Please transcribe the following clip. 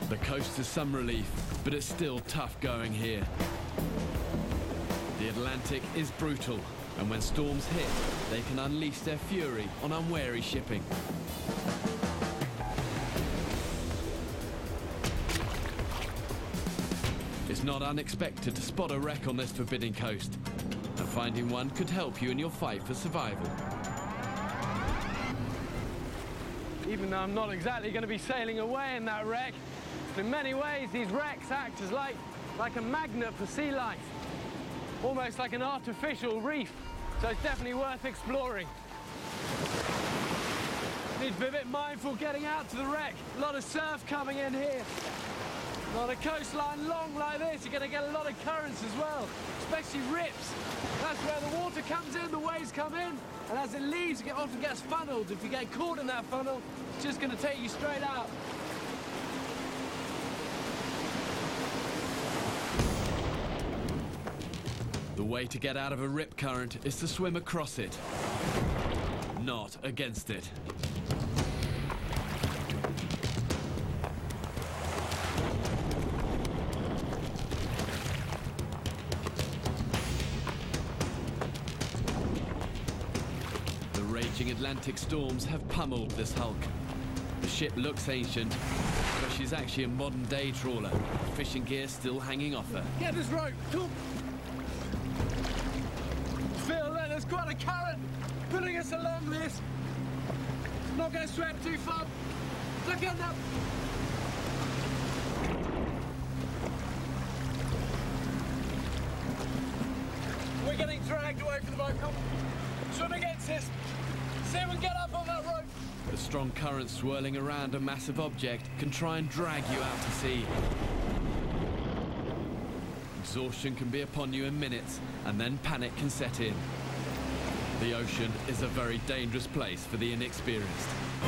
The coast is some relief, but it's still tough going here. The Atlantic is brutal, and when storms hit, they can unleash their fury on unwary shipping. It's not unexpected to spot a wreck on this forbidding coast, and finding one could help you in your fight for survival. Even though I'm not exactly going to be sailing away in that wreck, in many ways these wrecks act as like a magnet for sea life, almost like an artificial reef, so it's definitely worth exploring. Need to be a bit mindful getting out to the wreck. A lot of surf coming in here. On a coastline long like this, you're going to get a lot of currents as well, especially rips. That's where the water comes in, the waves come in, and as it leaves, it often gets funneled. If you get caught in that funnel, it's just going to take you straight out. The way to get out of a rip current is to swim across it, not against it. The raging Atlantic storms have pummeled this hulk. The ship looks ancient, but she's actually a modern-day trawler, fishing gear still hanging off her. Get this rope, come! Feel that there's quite a current pulling us along this. Not going to swim too far. Look at that. We're getting dragged away from the boat. Come. Swim against this. See if we can get up on that rope. The strong current swirling around a massive object can try and drag you out to sea. Exhaustion can be upon you in minutes, and then panic can set in. The ocean is a very dangerous place for the inexperienced.